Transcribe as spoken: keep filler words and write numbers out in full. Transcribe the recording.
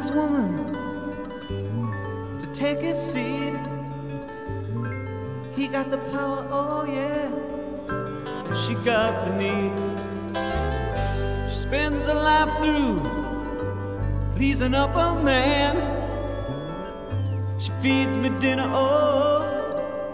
nice woman to take his seat. He got the power, oh yeah, she got the need. She spends her life through pleasing up a man. She feeds me dinner, oh,